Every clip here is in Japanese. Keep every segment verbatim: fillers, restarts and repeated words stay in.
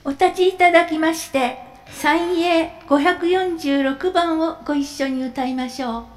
お立ちいただきまして、三永ごひゃくよんじゅうろくばんをご一緒に歌いましょう。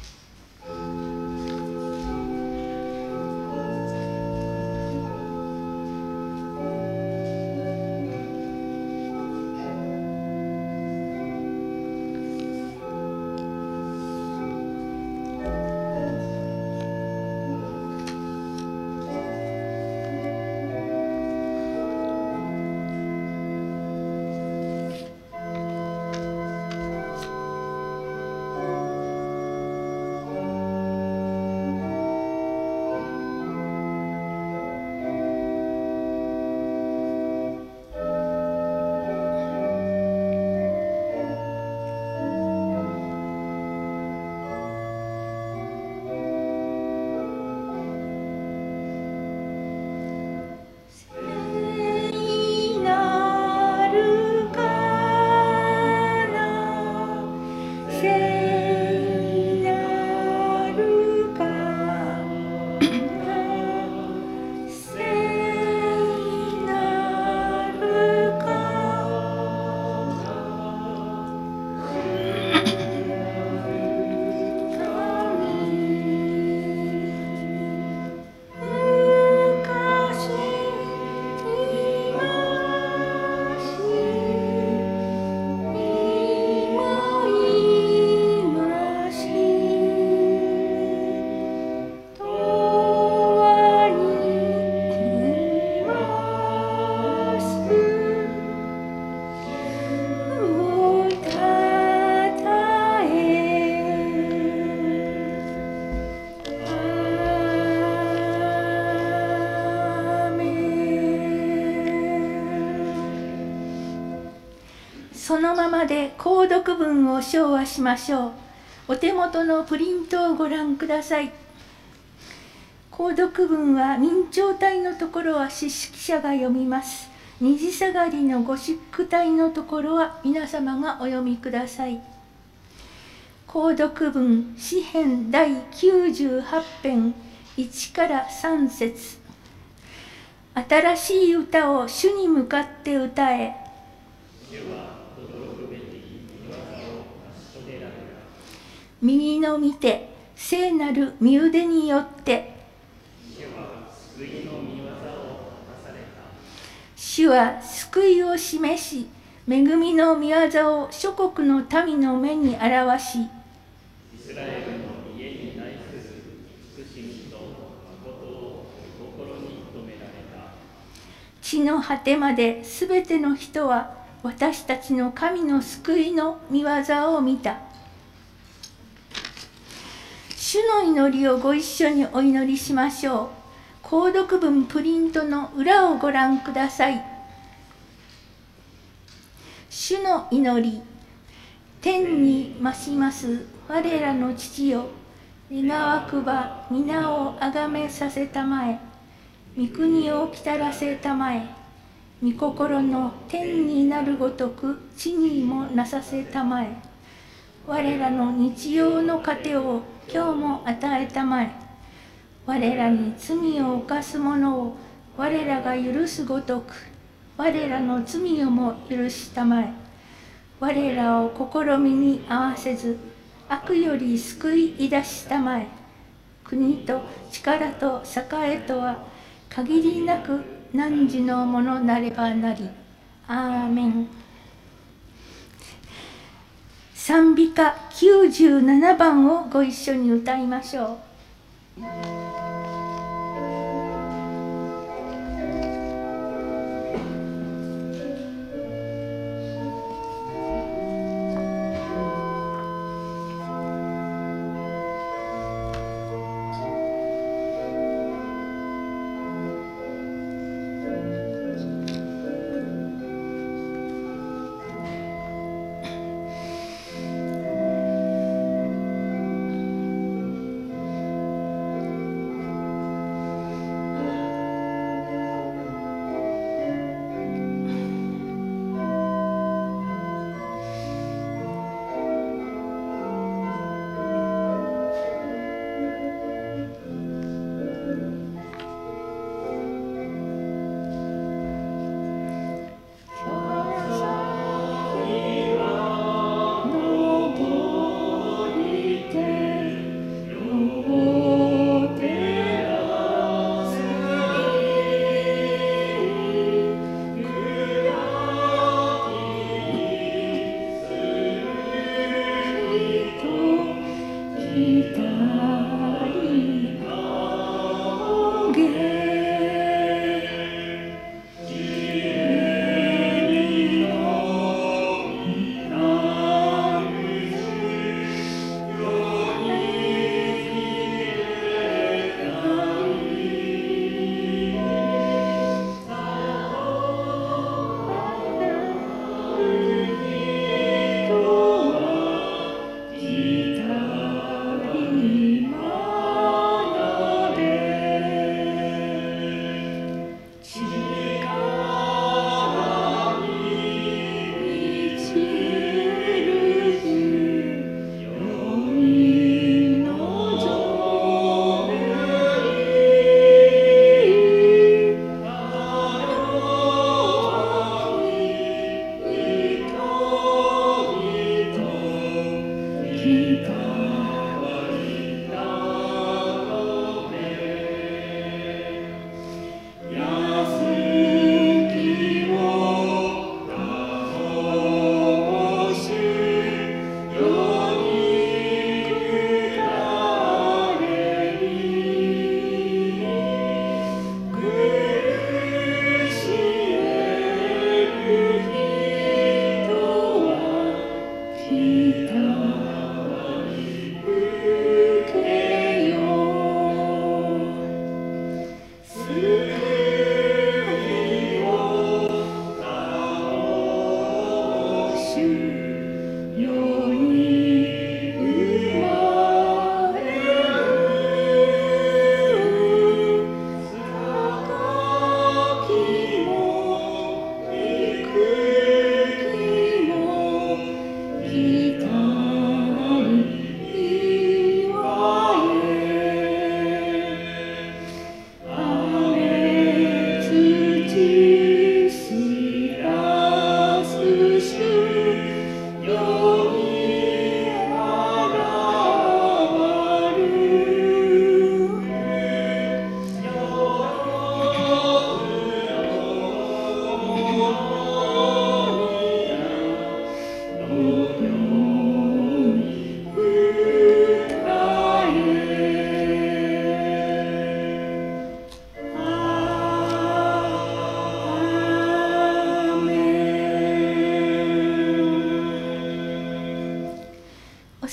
そのままで購読文を唱和しましょう。お手元のプリントをご覧ください。購読文は明朝体のところは詩式者が読みます。虹下がりのゴシック体のところは皆様がお読みください。購読文詩編だいきゅうじゅうはち編いちからさん節。新しい歌を主に向かって歌え。右の見て聖なる身腕によって主は救いを示し、恵みの御業を諸国の民の目に表し、イスラエルの家に対する慈しみと誠を心に留められた。地の果てまですべての人は私たちの神の救いの御業を見た。主の祈りをご一緒にお祈りしましょう。購読文プリントの裏をご覧ください。主の祈り。天に増します我らの父よ、願わくば皆をあがめさせたまえ、御国をきたらせたまえ、御心の天になるごとく地にもなさせたまえ、我らの日曜の糧を今日も与えたまえ。我らに罪を犯す者を我らが許すごとく、我らの罪をも許したまえ。我らを試みに合わせず、悪より救い出したまえ。国と力と栄とは限りなく汝のものなればなり。アーメン。賛美歌きゅうじゅうななばんをご一緒に歌いましょう。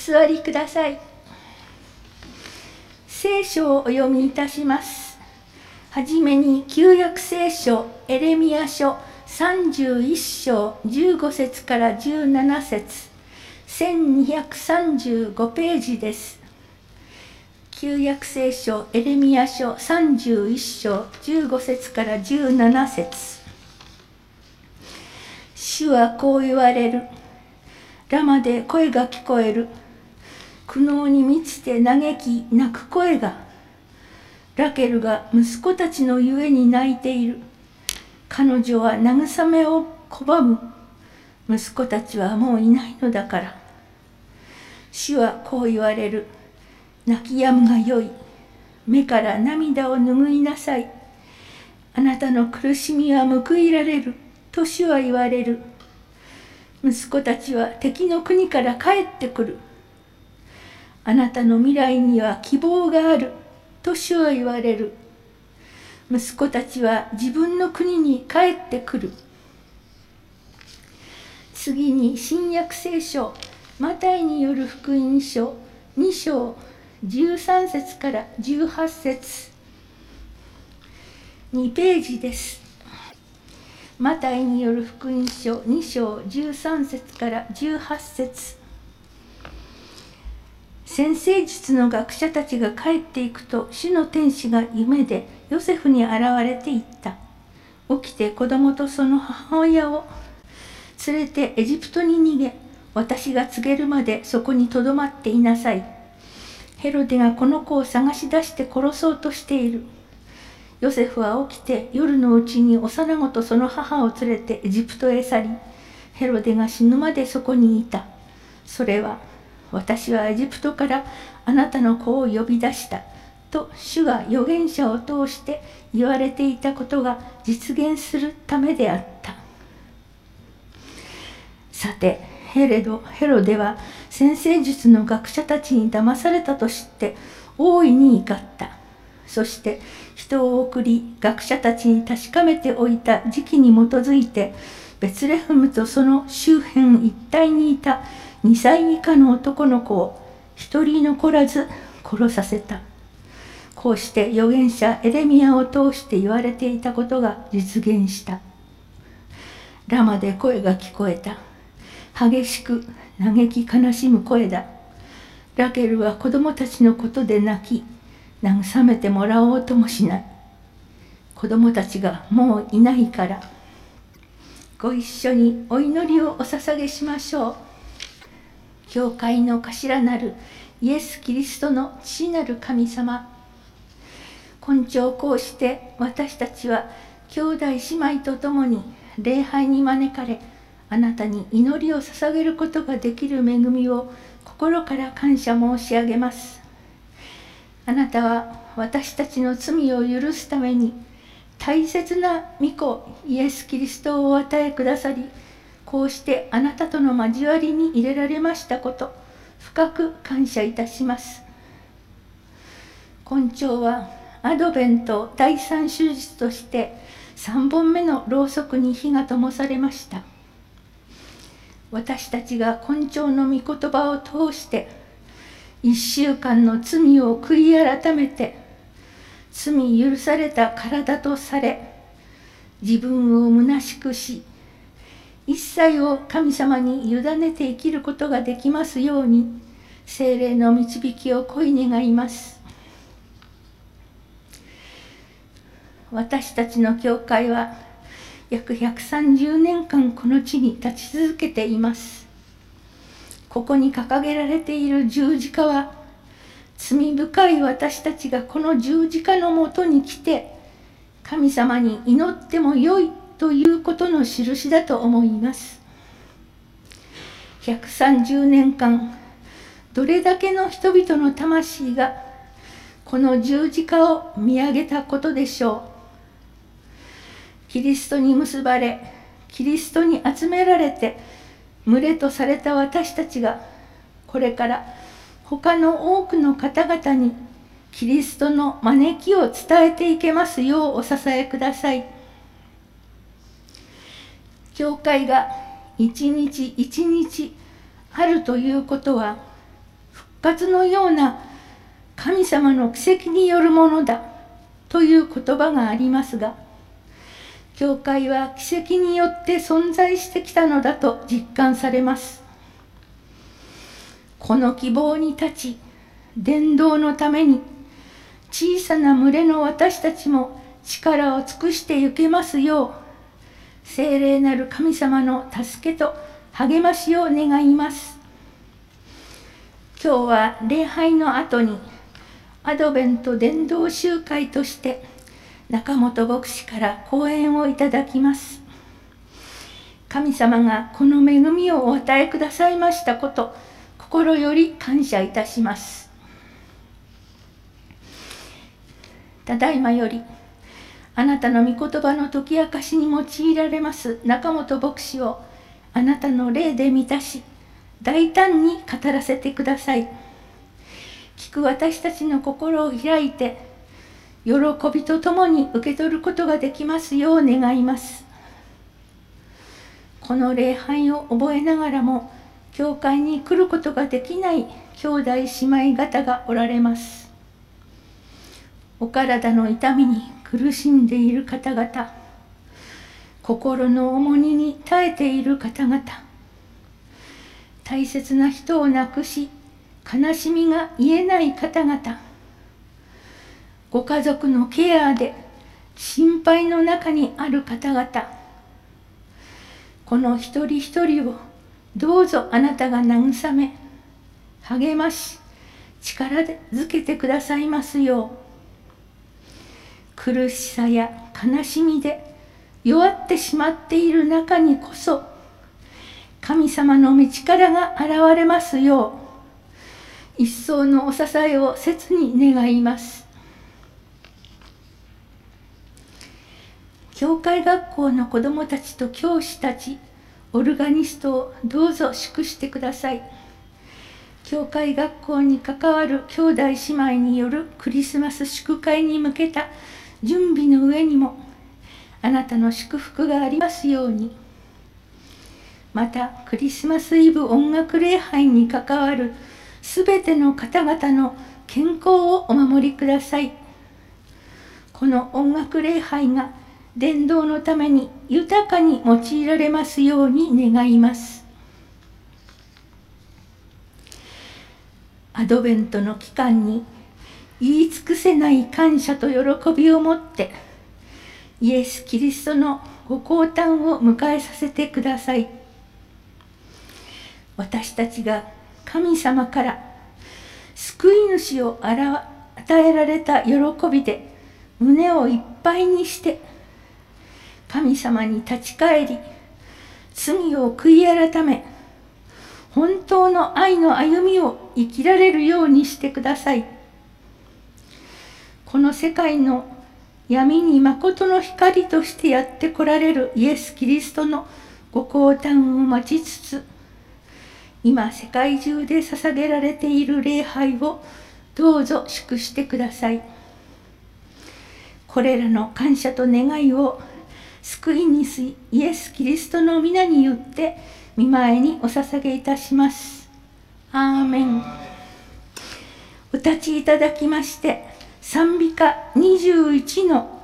座りください。聖書をお読みいたします。はじめに旧約聖書エレミヤ書さんじゅういっ章じゅうご節からじゅうなな節、せんにひゃくさんじゅうごページです。旧約聖書エレミヤ書さんじゅういっ章じゅうご節からじゅうなな節。主はこう言われる。ラマで声が聞こえる。苦悩に満ちて嘆き泣く声が。ラケルが息子たちのゆえに泣いている。彼女は慰めを拒む。息子たちはもういないのだから。主はこう言われる。泣き止むがよい。目から涙を拭いなさい。あなたの苦しみは報いられる。と主は言われる。息子たちは敵の国から帰ってくる。あなたの未来には希望がある。と主は言われる。息子たちは自分の国に帰ってくる。次に新約聖書マタイによる福音書に章じゅうさん節からじゅうはち節、にページです。マタイによる福音書に章じゅうさん節からじゅうはち節。占星術の学者たちが帰っていくと、主の天使が夢でヨセフに現れていった。起きて子供とその母親を連れてエジプトに逃げ、私が告げるまでそこにとどまっていなさい。ヘロデがこの子を探し出して殺そうとしている。ヨセフは起きて夜のうちに幼子とその母を連れてエジプトへ去り、ヘロデが死ぬまでそこにいた。それは、私はエジプトからあなたの子を呼び出したと主が預言者を通して言われていたことが実現するためであった。さてヘレドヘロデは占星術の学者たちに騙されたと知って大いに怒った。そして人を送り学者たちに確かめておいた時期に基づいてベツレヘムとその周辺一帯にいたにさい以下の男の子を一人残らず殺させた。こうして預言者エレミヤを通して言われていたことが実現した。ラマで声が聞こえた。激しく嘆き悲しむ声だ。ラケルは子供たちのことで泣き、慰めてもらおうともしない。子供たちがもういないから。ご一緒にお祈りをお捧げしましょう。教会の頭なるイエス・キリストの父なる神様、今朝こうして私たちは兄弟姉妹と共に礼拝に招かれ、あなたに祈りを捧げることができる恵みを心から感謝申し上げます。あなたは私たちの罪を許すために大切な御子イエス・キリストをお与えくださり、こうしてあなたとの交わりに入れられましたこと、深く感謝いたします。今朝はアドベント第三手術としてさんぼんめのろうそくに火が灯されました。私たちが今朝の御言葉を通して一週間の罪を悔い改めて、罪許された体とされ、自分を虚しくし、一切を神様に委ねて生きることができますように、聖霊の導きを恋願います。私たちの教会は約ひゃくさんじゅうねんかんこの地に立ち続けています。ここに掲げられている十字架は、罪深い私たちがこの十字架のもとに来て、神様に祈ってもよいということの印だと思います。ひゃくさんじゅうねんかん、どれだけの人々の魂がこの十字架を見上げたことでしょう。キリストに結ばれ、キリストに集められて、群れとされた私たちが、これから他の多くの方々にキリストの招きを伝えていけますようお支えください。教会が一日一日あるということは、 活のような神様の奇跡によるものだという言葉がありますが、教会は奇跡によって存在してきたのだと実感されます。この希望に立ち、伝道のために小さな群れの私たちも力を尽くしてゆけますよう、聖霊なる神様の助けと励ましを願います。今日は礼拝の後にアドベント伝道集会として中本牧師から講演をいただきます。神様がこの恵みをお与えくださいましたこと、心より感謝いたします。ただいまよりあなたの御言葉の解き明かしに用いられます中本牧師をあなたの霊で満たし、大胆に語らせてください。聞く私たちの心を開いて、喜びとともに受け取ることができますよう願います。この礼拝を覚えながらも、教会に来ることができない兄弟姉妹方がおられます。お体の痛みに苦しんでいる方々、心の重荷に耐えている方々、大切な人を亡くし、悲しみが癒えない方々、ご家族のケアで心配の中にある方々、この一人一人をどうぞあなたが慰め、励まし、力づけてくださいますよう。苦しさや悲しみで弱ってしまっている中にこそ、神様の御力が現れますよう、一層のお支えを切に願います。教会学校の子どもたちと教師たち、オルガニストをどうぞ祝してください。教会学校に関わる兄弟姉妹によるクリスマス祝会に向けた準備の上にも、あなたの祝福がありますように。また、クリスマスイブ音楽礼拝に関わるすべての方々の健康をお守りください。この音楽礼拝が伝道のために豊かに用いられますように願います。アドベントの期間に言い尽くせない感謝と喜びを持ってイエス・キリストのご降誕を迎えさせてください。私たちが神様から救い主を与えられた喜びで胸をいっぱいにして神様に立ち返り、罪を悔い改め、本当の愛の歩みを生きられるようにしてください。この世界の闇に誠の光としてやって来られるイエス・キリストのご降誕を待ちつつ、今世界中で捧げられている礼拝をどうぞ祝してください。これらの感謝と願いを救い主イエス・キリストの皆によって御前にお捧げいたします。アーメン。お立ちいただきまして、賛美歌にじゅういちの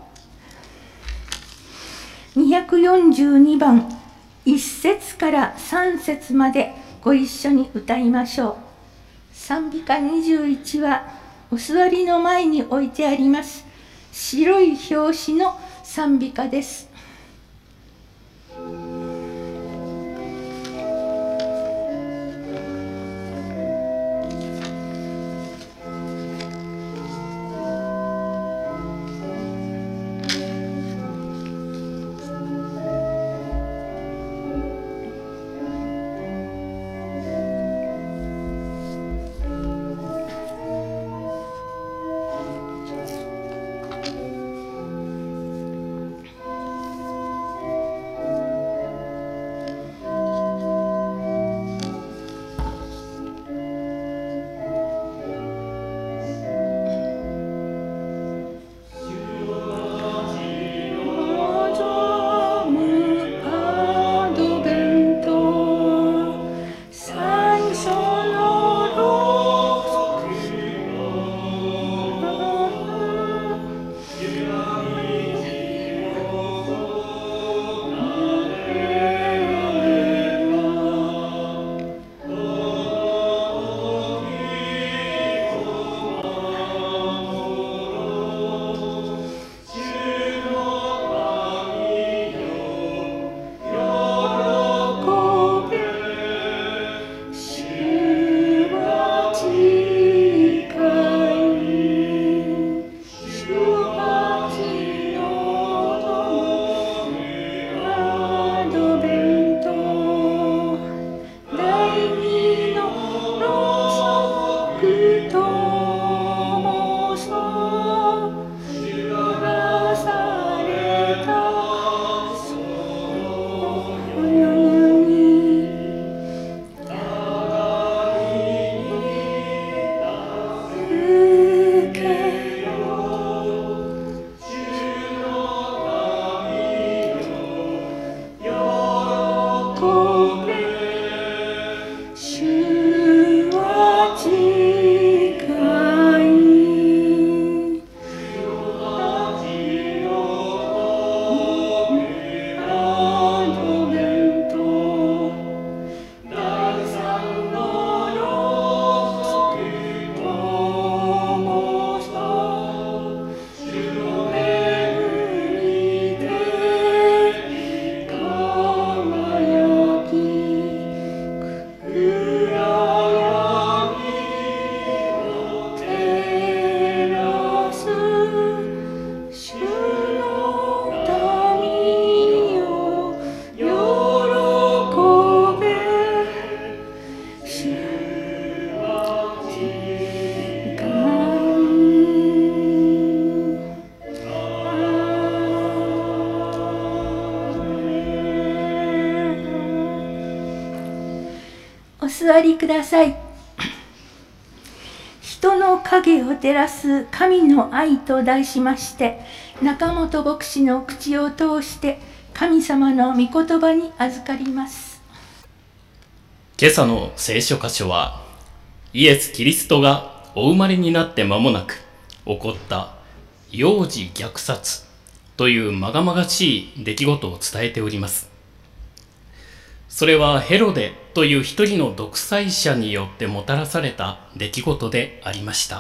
にひゃくよんじゅうにばん、いっ節からさん節までご一緒に歌いましょう。賛美歌にじゅういちはお座りの前に置いてあります白い表紙の賛美歌です。 お座りください。人の影を照らす神の愛と題しまして、中本牧師の口を通して神様の御言葉に預かります。 今朝の聖書箇所は、イエス・キリストがお生まれになって間もなく起こった幼児虐殺というまがまがしい出来事を伝えております。それはヘロデという一人の独裁者によってもたらされた出来事でありました。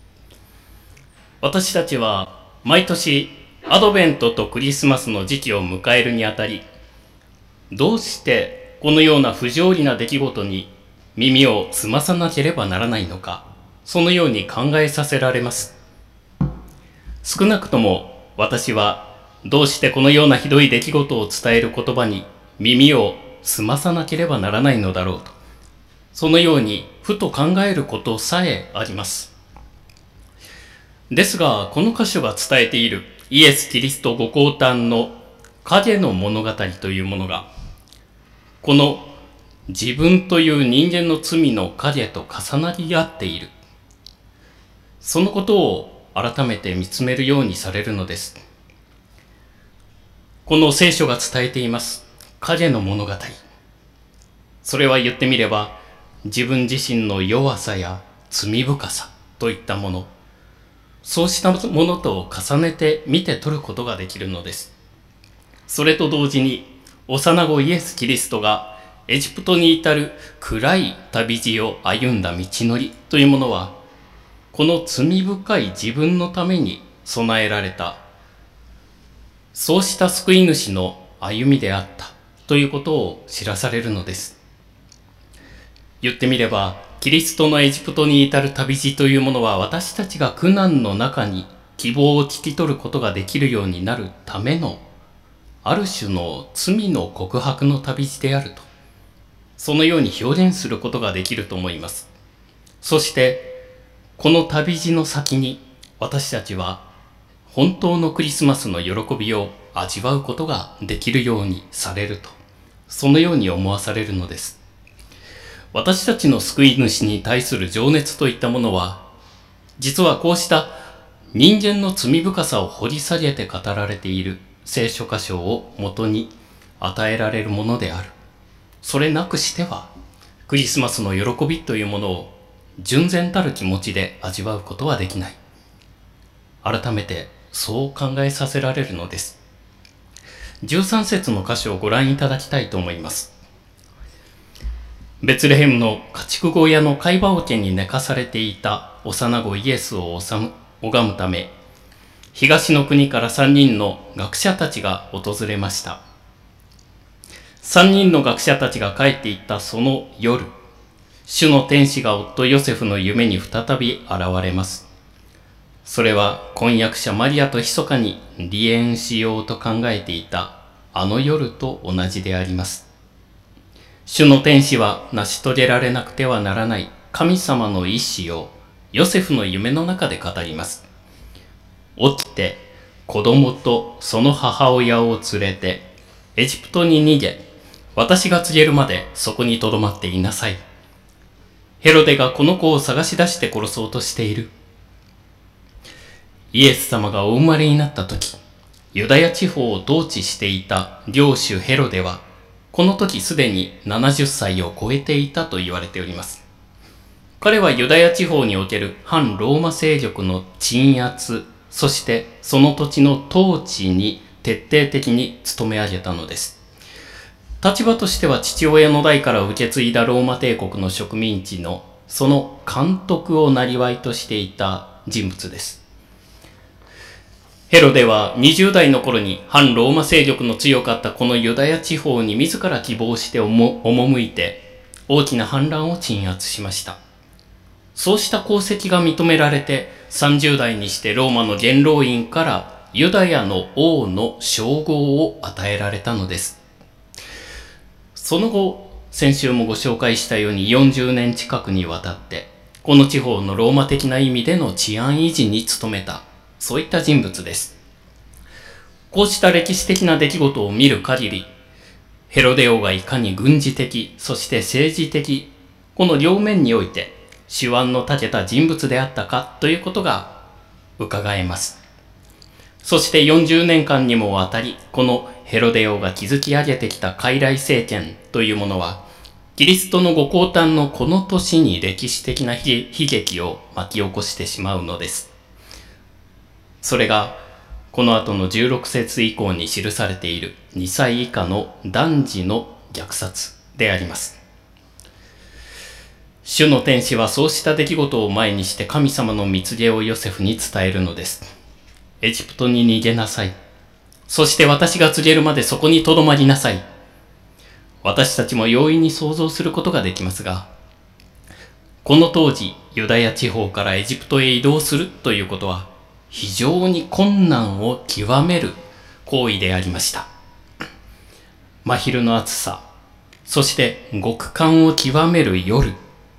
私たちは毎年アドベントとクリスマスの時期を迎えるにあたり、どうしてこのような不条理な出来事に耳を澄まさなければならないのか、そのように考えさせられます。少なくとも私はどうしてこのようなひどい出来事を伝える言葉に耳を澄まさなければならないのだろうと、そのようにふと考えることさえあります。ですが、この箇所が伝えているイエス・キリストご降誕の影の物語というものが、この自分という人間の罪の影と重なり合っている、そのことを改めて見つめるようにされるのです。この聖書が伝えています影の物語、それは言ってみれば自分自身の弱さや罪深さといったもの、そうしたものと重ねて見て取ることができるのです。それと同時に幼子イエス・キリストがエジプトに至る暗い旅路を歩んだ道のりというものは、この罪深い自分のために備えられた、そうした救い主の歩みであったということを知らされるのです。言ってみれば、キリストのエジプトに至る旅路というものは、私たちが苦難の中に希望を聞き取ることができるようになるための、ある種の罪の告白の旅路であると、そのように表現することができると思います。そして、この旅路の先に私たちは本当のクリスマスの喜びを味わうことができるようにされると、そのように思わされるのです。私たちの救い主に対する情熱といったものは、実はこうした人間の罪深さを掘り下げて語られている聖書箇所をもとに与えられるものである。それなくしては、クリスマスの喜びというものを純然たる気持ちで味わうことはできない。改めてそう考えさせられるのです。じゅうさん節の箇所をご覧いただきたいと思います。ベツレヘムの家畜小屋の貝羽桶に寝かされていた幼子イエスを拝むため、東の国から三人の学者たちが訪れました。三人の学者たちが帰っていったその夜、主の天使が夫ヨセフの夢に再び現れます。それは婚約者マリアと密かに離縁しようと考えていたあの夜と同じであります。主の天使は成し遂げられなくてはならない神様の意志をヨセフの夢の中で語ります。起きて子供とその母親を連れてエジプトに逃げ、私が告げるまでそこに留まっていなさい。ヘロデがこの子を探し出して殺そうとしている。イエス様がお生まれになった時、ユダヤ地方を統治していた領主ヘロデは、この時すでにななじゅっさいを超えていたと言われております。彼はユダヤ地方における反ローマ勢力の鎮圧、そしてその土地の統治に徹底的に努め上げたのです。立場としては父親の代から受け継いだローマ帝国の植民地のその監督を生業としていた人物です。ヘロデはにじゅう代の頃に反ローマ勢力の強かったこのユダヤ地方に自ら希望して赴いて大きな反乱を鎮圧しました。そうした功績が認められてさんじゅう代にしてローマの元老院からユダヤの王の称号を与えられたのです。その後、先週もご紹介したようによんじゅうねん近くにわたってこの地方のローマ的な意味での治安維持に努めた、そういった人物です。こうした歴史的な出来事を見る限り、 ヘロデ王がいかに軍事的、そして政治的、この両面において手腕の長けた人物であったかということが伺えます。そしてよんじゅうねんかんにもわたり、このヘロデ王が築き上げてきた傀儡政権というものは、キリストのご降誕のこの年に歴史的な悲劇を巻き起こしてしまうのです。それが、この後のじゅうろくせつ以降に記されているにさい以下の男児の虐殺であります。主の天使はそうした出来事を前にして神様の蜜毛をヨセフに伝えるのです。エジプトに逃げなさい。そして私が告げるまでそこに留まりなさい。私たちも容易に想像することができますが、この当時、ユダヤ地方からエジプトへ移動するということは、非常に困難を極める行為でありました。真昼の暑さ、そして極寒を極める夜、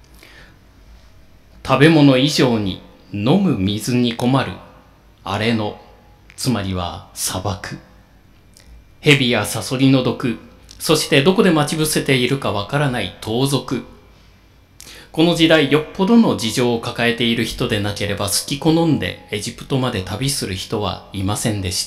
食べ物以上に飲む水に困る荒れ野、つまりは砂漠、蛇やサソリの毒、そしてどこで待ち伏せているかわからない盗賊。この時代よっぽどの事情を抱えている人でなければ好き好んでエジプトまで旅する人はいませんでした。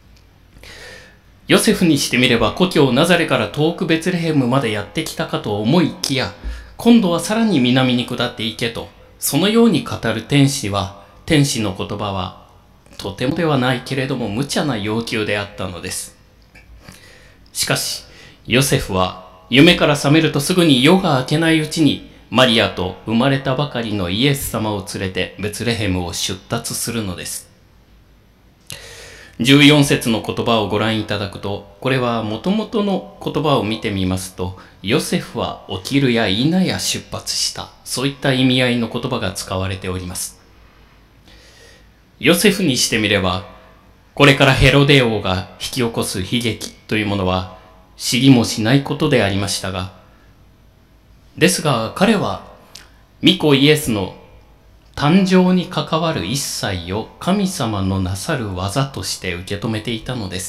ヨセフにしてみれば故郷ナザレから遠くベツレヘムまでやってきたかと思いきや、今度はさらに南に下っていけと、そのように語る天使は、天使の言葉はとてもではないけれども無茶な要求であったのです。しかし、ヨセフは夢から覚めるとすぐに夜が明けないうちにマリアと生まれたばかりのイエス様を連れてベツレヘムを出立するのです。じゅうよん節の言葉をご覧いただくと、これは元々の言葉を見てみますと、ヨセフは起きるや否や出発した、そういった意味合いの言葉が使われております。ヨセフにしてみれば、これからヘロデ王が引き起こす悲劇というものは知りもしないことでありましたが、ですが彼は御子イエスの誕生に関わる一切を神様のなさる技として受け止めていたのです。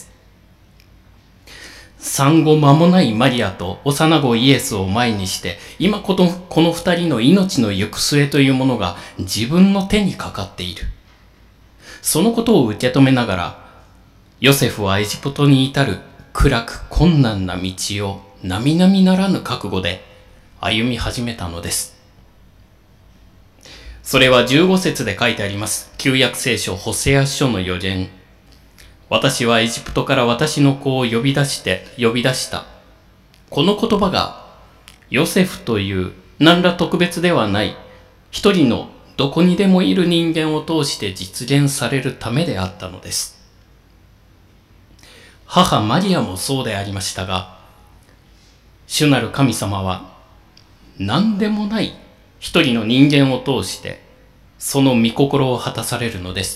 産後間もないマリアと幼子イエスを前にして、今この、この二人の命の行く末というものが自分の手にかかっている。そのことを受け止めながら、ヨセフはエジプトに至る暗く困難な道を並々ならぬ覚悟で歩み始めたのです。それはじゅうご節で書いてあります。旧約聖書ホセア書の予言。私はエジプトから私の子を呼び出して、呼び出した。この言葉が、ヨセフという何ら特別ではない一人のどこにでもいる人間を通して実現されるためであったのです。母マリアもそうでありましたが、主なる神様は何でもない一人の人間を通してその御心を果たされるのです。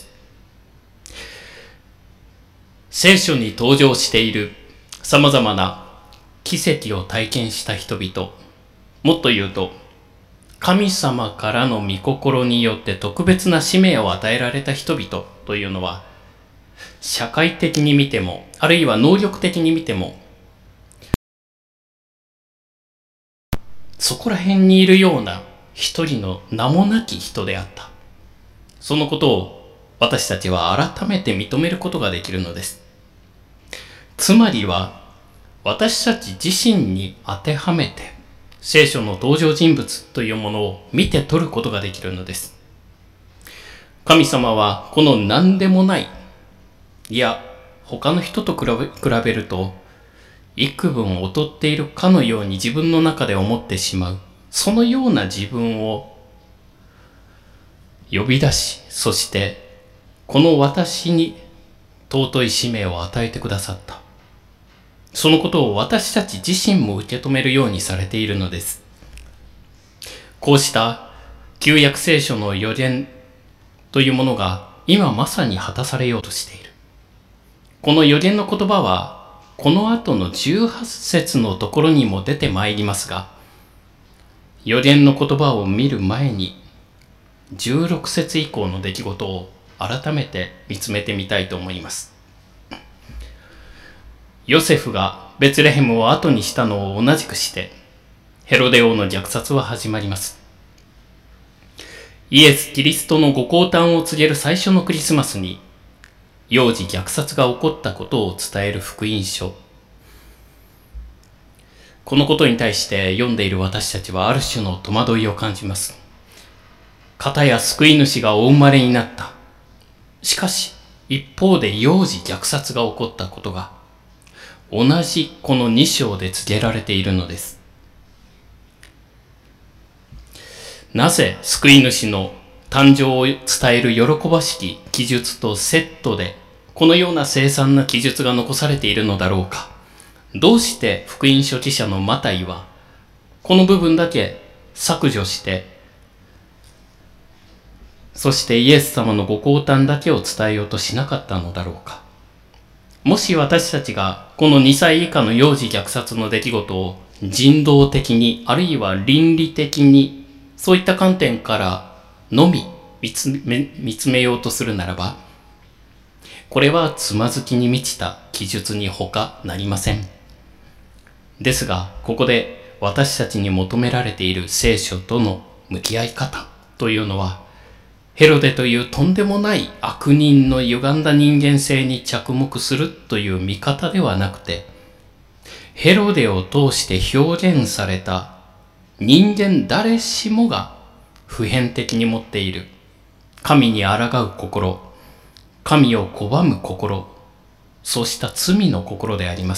聖書に登場している様々な奇跡を体験した人々、もっと言うと神様からの御心によって特別な使命を与えられた人々というのは、社会的に見ても、あるいは能力的に見ても、そこら辺にいるような一人の名もなき人であった。そのことを私たちは改めて認めることができるのです。つまりは、私たち自身に当てはめて、聖書の登場人物というものを見て取ることができるのです。神様はこの何でもない、いや他の人と比べ、比べると幾分劣っているかのように自分の中で思ってしまう、そのような自分を呼び出し、そしてこの私に尊い使命を与えてくださった。そのことを私たち自身も受け止めるようにされているのです。こうした旧約聖書の予言というものが今まさに果たされようとしている。この予言の言葉はこの後のじゅうはち節のところにも出てまいりますが、予言の言葉を見る前にじゅうろく節以降の出来事を改めて見つめてみたいと思います。 ヨセフがベツレヘムを後にしたのを同じくして、ヘロデ王の虐殺は始まります。イエス・キリストのご降誕を告げる最初のクリスマスに、幼児虐殺が起こったことを伝える福音書。このことに対して読んでいる私たちはある種の戸惑いを感じます。かたや救い主がお生まれになった。しかし、一方で幼児虐殺が起こったことが、同じこのに章で告げられているのです。なぜ救い主の誕生を伝える喜ばしき記述とセットで、このような凄惨な記述が残されているのだろうか。どうして福音書記者のマタイは、この部分だけ削除して、そしてイエス様のご降誕だけを伝えようとしなかったのだろうか。もし私たちがこのにさい以下の幼児虐殺の出来事を人道的に、あるいは倫理的に、そういった観点からのみ見つめ、見つめようとするならば、これはつまずきに満ちた記述に他なりません。ですが、ここで私たちに求められている聖書との向き合い方というのは、ヘロデというとんでもない悪人の歪んだ人間性に着目するという見方ではなくて、ヘロデを通して表現された人間誰しもが普遍的に持っている神に抗う心、神を拒む心、そうした罪の心であります。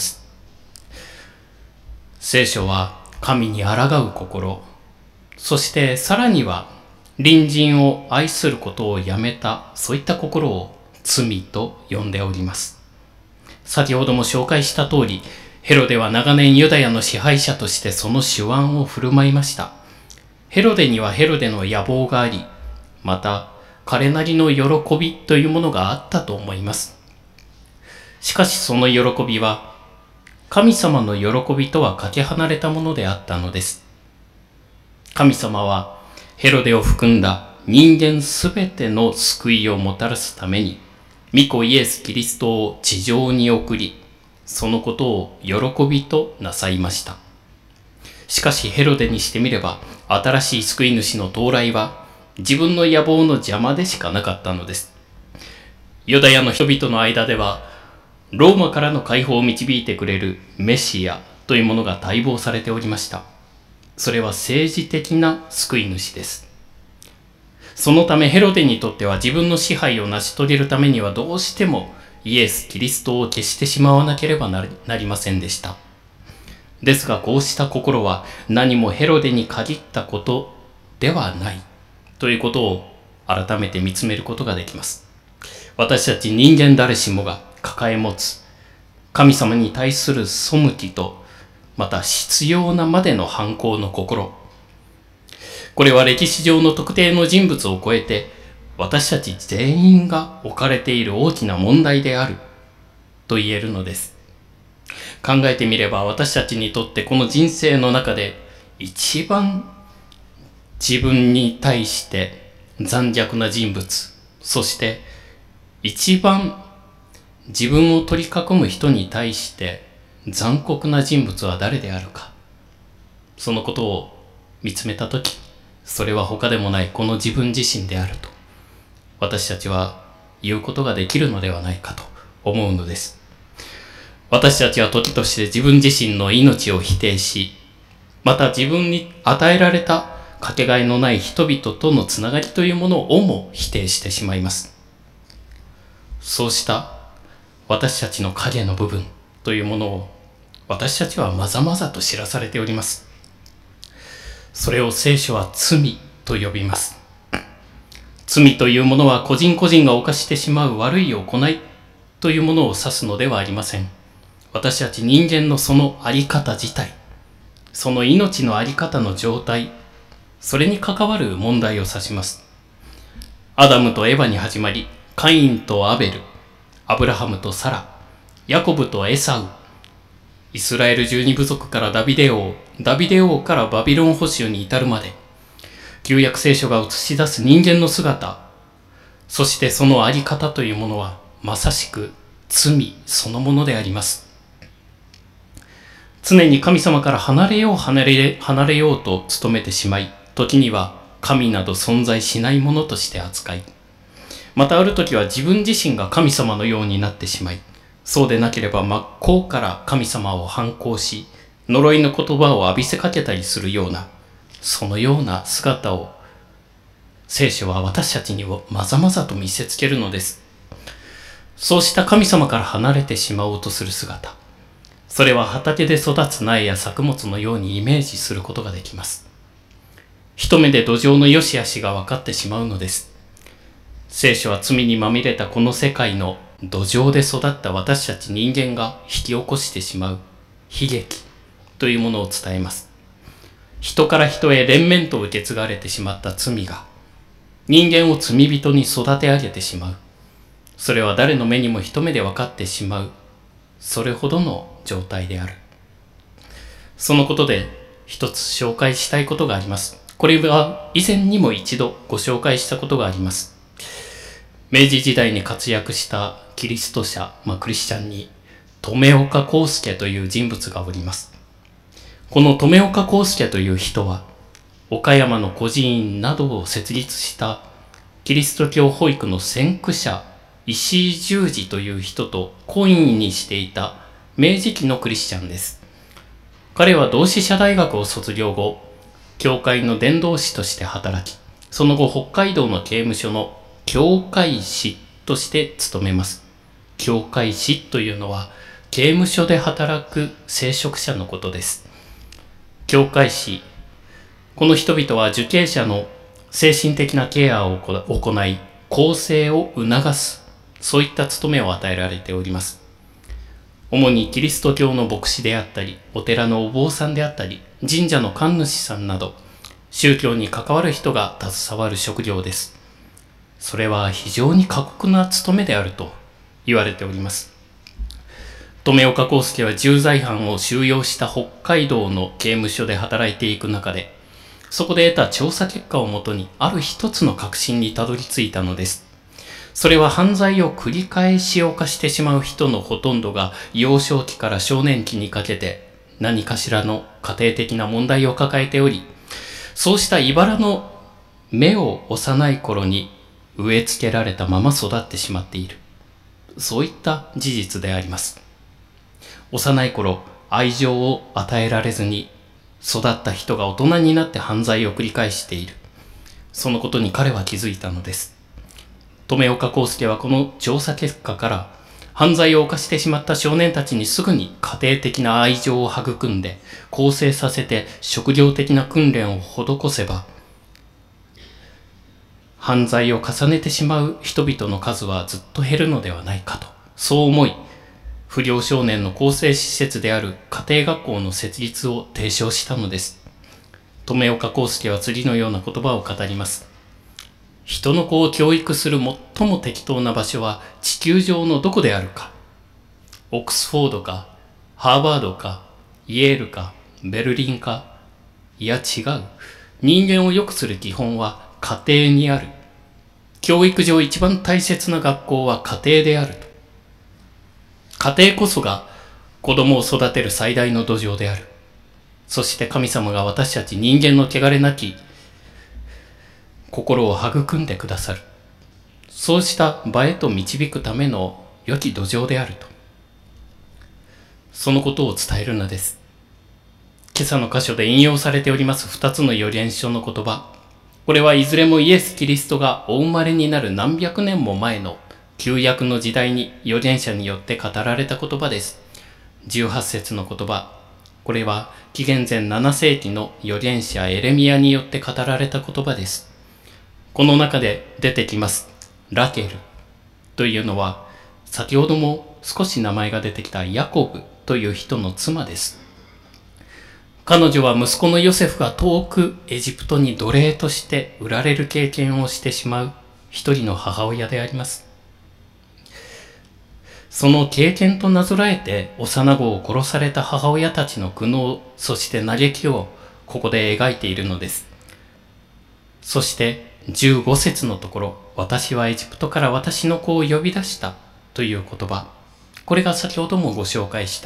聖書は神に抗う心、そしてさらには隣人を愛することをやめた、そういった心を罪と呼んでおります。先ほども紹介した通り、ヘロデは長年ユダヤの支配者としてその手腕を振る舞いました。ヘロデにはヘロデの野望があり、また彼なりの喜びというものがあったと思います。しかしその喜びは、神様の喜びとはかけ離れたものであったのです。神様はヘロデを含んだ人間すべての救いをもたらすために、御子イエス・キリストを地上に送り、そのことを喜びとなさいました。しかしヘロデにしてみれば、新しい救い主の到来は自分の野望の邪魔でしかなかったのです。ユダヤの人々の間では、ローマからの解放を導いてくれるメシアというものが待望されておりました。それは政治的な救い主です。そのためヘロデにとっては自分の支配を成し遂げるためにはどうしてもイエス・キリストを消してしまわなければなりませんでした。ですがこうした心は何もヘロデに限ったことではないということを改めて見つめることができます。私たち人間誰しもが抱え持つ神様に対する背きと、また必要なまでの反抗の心。これは歴史上の特定の人物を超えて私たち全員が置かれている大きな問題であると言えるのです。考えてみれば私たちにとってこの人生の中で一番自分に対して残虐な人物、そして一番自分を取り囲む人に対して残酷な人物は誰であるか。そのことを見つめたとき、それは他でもないこの自分自身であると私たちは言うことができるのではないかと思うのです。私たちは時として自分自身の命を否定し、また自分に与えられたかけがえのない人々とのつながりというものをも否定してしまいます。そうした私たちの影の部分というものを私たちはまざまざと知らされております。それを聖書は罪と呼びます。罪というものは個人個人が犯してしまう悪い行いというものを指すのではありません。私たち人間のそのあり方自体、その命のあり方の状態、それに関わる問題を指します。アダムとエバに始まり、カインとアベル、アブラハムとサラ、ヤコブとエサウ、イスラエル十二部族からダビデ王、ダビデ王からバビロン捕囚に至るまで、旧約聖書が映し出す人間の姿、そしてそのあり方というものはまさしく罪そのものであります。 常に神様から離れよう離れ、離れようと努めてしまい、時には神など存在しないものとして扱い、またある時は自分自身が神様のようになってしまい、そうでなければ真っ向から神様を反抗し、呪いの言葉を浴びせかけたりするような、そのような姿を聖書は私たちにまざまざと見せつけるのです。そうした神様から離れてしまおうとする姿、それは畑で育つ苗や作物のようにイメージすることができます。一目で土壌の良し悪しが分かってしまうのです。聖書は罪にまみれたこの世界の土壌で育った私たち人間が引き起こしてしまう悲劇というものを伝えます。人から人へ連綿と受け継がれてしまった罪が人間を罪人に育て上げてしまう。それは誰の目にも一目で分かってしまう。それほどの状態である。そのことで一つ紹介したいことがあります。これは以前にも一度ご紹介したことがあります。明治時代に活躍したキリスト者、まあ、クリスチャンに留岡康介という人物がおります。この留岡康介という人は岡山の孤児院などを設立したキリスト教保育の先駆者石井十二という人と懇意にしていた明治期のクリスチャンです。彼は同志社大学を卒業後、教会の伝道師として働き、その後北海道の刑務所の教会士として務めます。教会士というのは刑務所で働く聖職者のことです。教会士、この人々は受刑者の精神的なケアを行い、更生を促す、そういった務めを与えられております。主にキリスト教の牧師であったり、お寺のお坊さんであったり、神社の神主さんなど、宗教に関わる人が携わる職業です。それは非常に過酷な務めであると言われております。留岡康介は重罪犯を収容した北海道の刑務所で働いていく中で、そこで得た調査結果をもとにある一つの確信にたどり着いたのです。それは犯罪を繰り返し犯してしまう人のほとんどが幼少期から少年期にかけて何かしらの家庭的な問題を抱えており、そうした茨の芽を幼い頃に植え付けられたまま育ってしまっている。そういった事実であります。幼い頃、愛情を与えられずに育った人が大人になって犯罪を繰り返している。そのことに彼は気づいたのです。留岡康介はこの調査結果から犯罪を犯してしまった少年たちにすぐに家庭的な愛情を育んで更生させて職業的な訓練を施せば、犯罪を重ねてしまう人々の数はずっと減るのではないかと、そう思い、不良少年の更生施設である家庭学校の設立を提唱したのです。留岡康介は次のような言葉を語ります。人の子を教育する最も適当な場所は地球上のどこであるか。オックスフォードか、ハーバードか、イェールか、ベルリンか。いや違う。人間を良くする基本は家庭にある。教育上一番大切な学校は家庭であると。家庭こそが子供を育てる最大の土壌である。そして神様が私たち人間の汚れなき心を育んでくださる。そうした場へと導くための良き土壌であると。そのことを伝えるのです。今朝の箇所で引用されております二つの預言書の言葉。これはいずれもイエス・キリストがお生まれになる何百年も前の旧約の時代に預言者によって語られた言葉です。じゅうはち節の言葉。これは紀元前なな世紀の預言者エレミヤによって語られた言葉です。この中で出てきますラケルというのは、先ほども少し名前が出てきたヤコブという人の妻です。彼女は息子のヨセフが遠くエジプトに奴隷として売られる経験をしてしまう一人の母親であります。その経験となぞらえて幼子を殺された母親たちの苦悩、そして嘆きをここで描いているのです。そしてじゅうご節のところ、私はエジプトから私の子を呼び出したという言葉。これが先ほどもご紹介した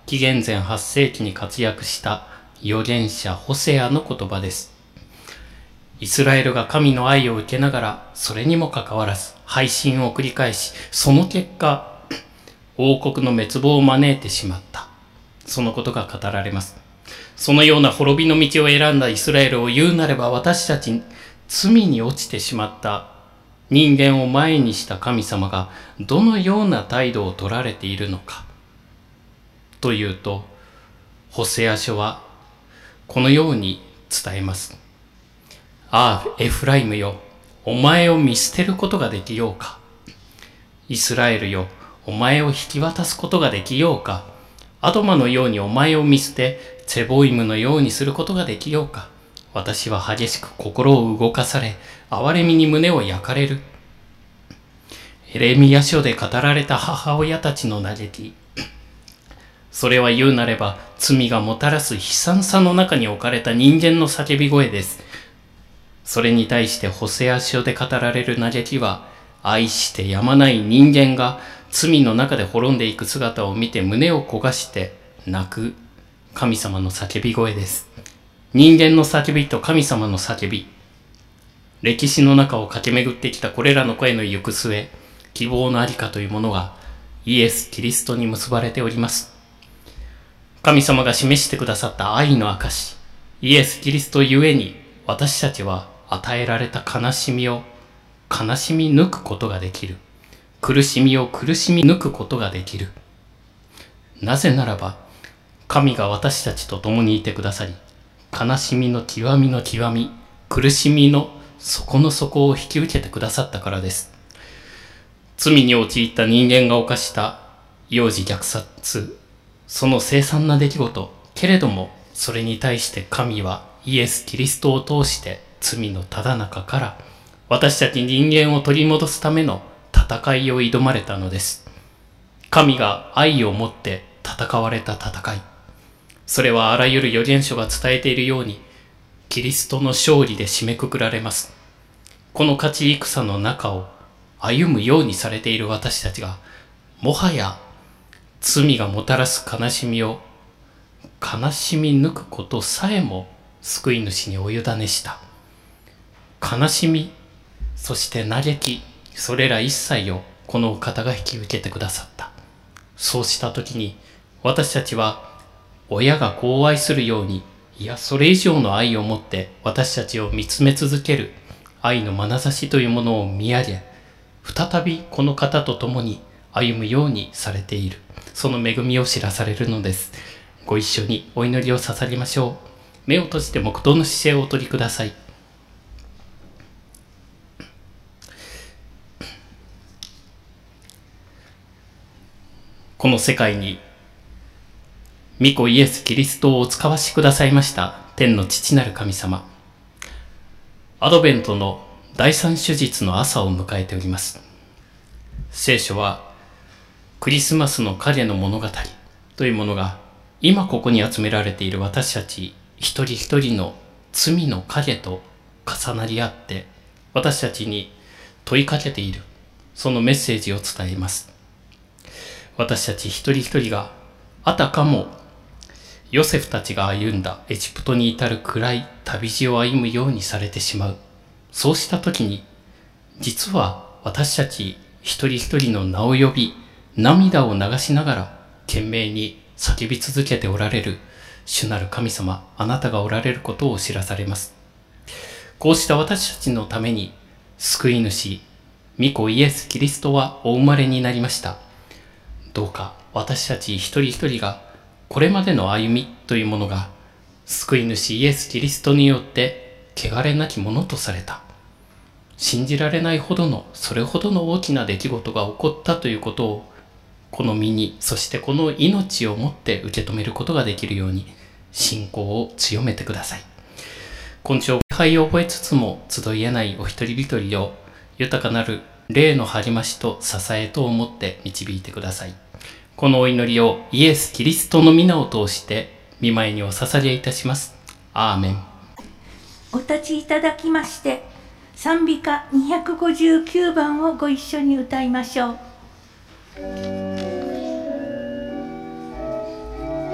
紀元前はっ世紀に活躍した預言者ホセアの言葉です。イスラエルが神の愛を受けながら、それにもかかわらず背信を繰り返し、その結果、王国の滅亡を招いてしまった。そのことが語られます。そのような滅びの道を選んだイスラエルを言うなれば、私たち罪に落ちてしまった人間を前にした神様がどのような態度を取られているのかというと、ホセア書はこのように伝えます。ああ、エフライムよ、お前を見捨てることができようか。イスラエルよ、お前を引き渡すことができようか。アドマのようにお前を見捨て、ツェボイムのようにすることができようか。私は激しく心を動かされ、憐れみに胸を焼かれる。エレミヤ書で語られた母親たちの嘆き。それは言うなれば、罪がもたらす悲惨さの中に置かれた人間の叫び声です。それに対してホセア書で語られる嘆きは、愛してやまない人間が罪の中で滅んでいく姿を見て胸を焦がして泣く神様の叫び声です。人間の叫びと神様の叫び。歴史の中を駆け巡ってきたこれらの声の行く末、希望のありかというものがイエス・キリストに結ばれております。神様が示してくださった愛の証、イエス・キリストゆえに私たちは与えられた悲しみを悲しみ抜くことができる。苦しみを苦しみ抜くことができる。なぜならば、神が私たちと共にいてくださり、悲しみの極みの極み、苦しみの底の底を引き受けてくださったからです。罪に陥った人間が犯した幼児虐殺、その凄惨な出来事、けれどもそれに対して神はイエス・キリストを通して罪のただ中から私たち人間を取り戻すための戦いを挑まれたのです。神が愛をもって戦われた戦い。それはあらゆる預言書が伝えているように、キリストの勝利で締めくくられます。この勝ち戦の中を歩むようにされている私たちが、もはや罪がもたらす悲しみを悲しみ抜くことさえも救い主にお委ねした。悲しみ、そして嘆き、それら一切をこのお方が引き受けてくださった。そうしたときに私たちは親が子を愛するように、いやそれ以上の愛を持って私たちを見つめ続ける愛の眼差しというものを見上げ、再びこの方と共に歩むようにされている。その恵みを知らされるのです。ご一緒にお祈りを捧げましょう。目を閉じて黙祷の姿勢をお取りください。この世界に御子イエス・キリストをお使わしくださいました天の父なる神様。アドベントの第三手術の朝を迎えております。聖書はクリスマスの影の物語というものが今ここに集められている私たち一人一人の罪の影と重なり合って私たちに問いかけている、そのメッセージを伝えます。私たち一人一人があたかもヨセフたちが歩んだエジプトに至る暗い旅路を歩むようにされてしまう。そうした時に、実は私たち一人一人の名を呼び、涙を流しながら懸命に叫び続けておられる主なる神様、あなたがおられることを知らされます。こうした私たちのために救い主、御子イエス・キリストはお生まれになりました。どうか私たち一人一人がこれまでの歩みというものが救い主イエス・キリストによって汚れなきものとされた。信じられないほどのそれほどの大きな出来事が起こったということをこの身に、そしてこの命をもって受け止めることができるように信仰を強めてください。今朝礼拝を覚えつつも集いえないお一人一人を豊かなる霊の励ましと支えと思って導いてください。このお祈りをイエス・キリストの皆を通して御前にお捧げいたします。アーメン。 お立ちいただきまして賛美歌にひゃくごじゅうきゅうばんをご一緒に歌いましょう。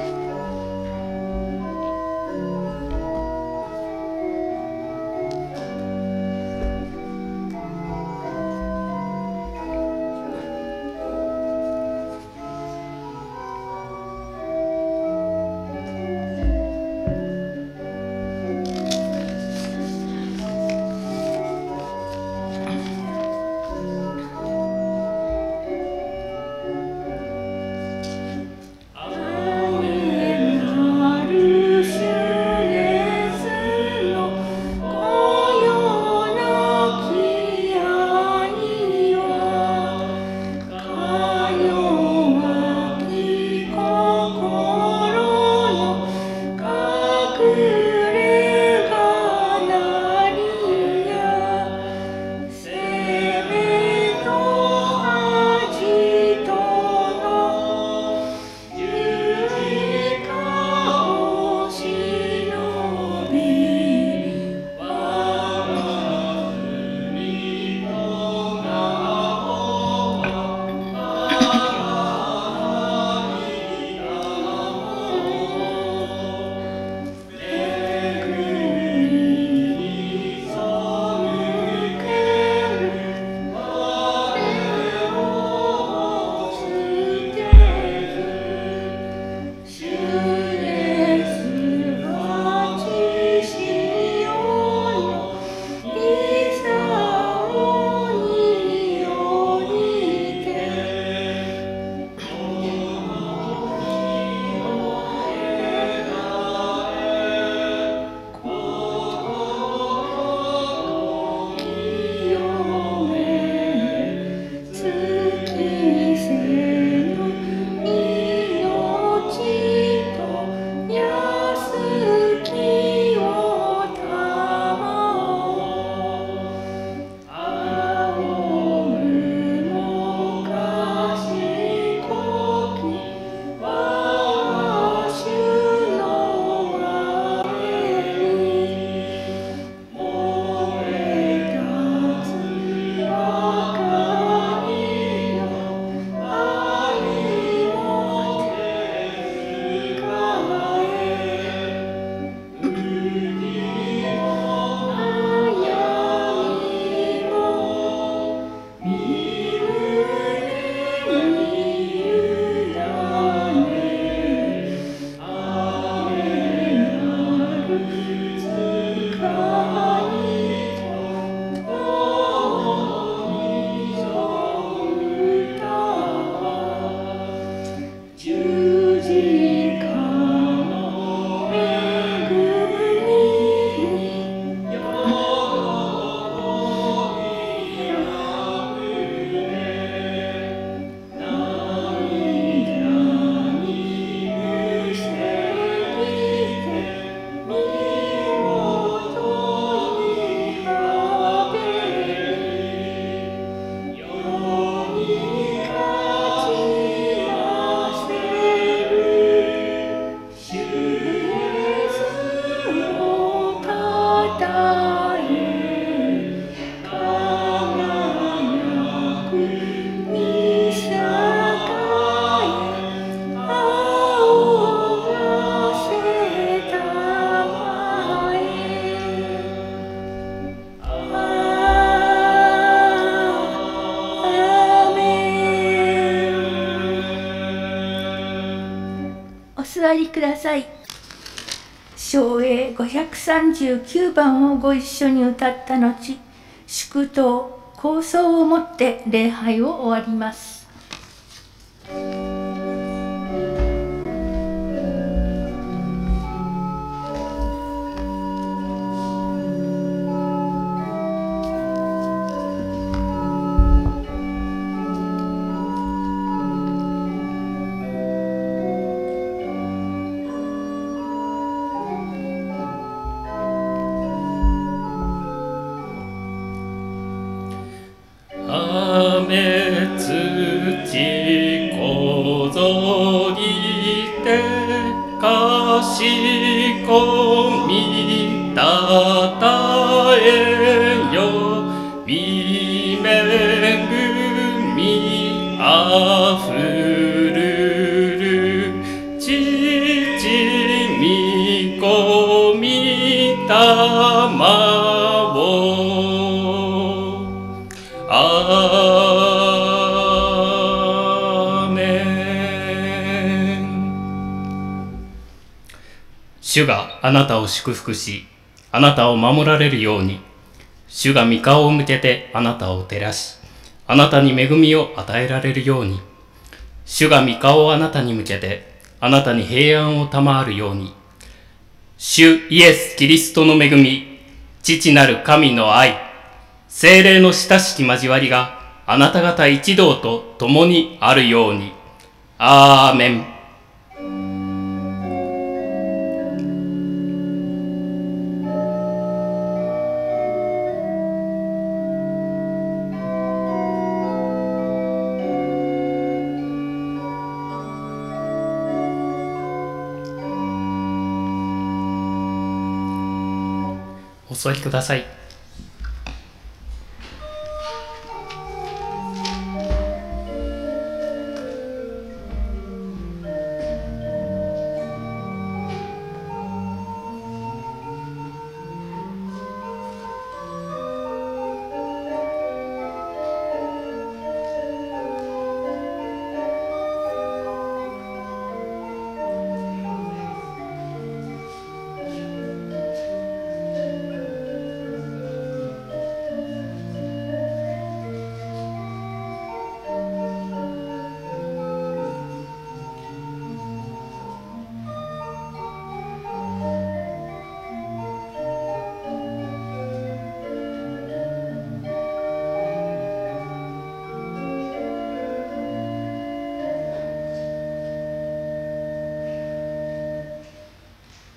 ださい。唱詠ごひゃくさんじゅうきゅうばんをご一緒に歌った後、祝祷、構想をもって礼拝を終わります。 雨土こぞりてかしこみたたえよみめぐみあふるるちちみこみたまをアーメン。主があなたを祝福し、あなたを守られるように、主が御顔を向けてあなたを照らし、あなたに恵みを与えられるように、主が御顔をあなたに向けて、あなたに平安を賜るように、主イエス・キリストの恵み、父なる神の愛、聖霊の親しき交わりがあなた方一同と共にあるように。アーメン。お座りください。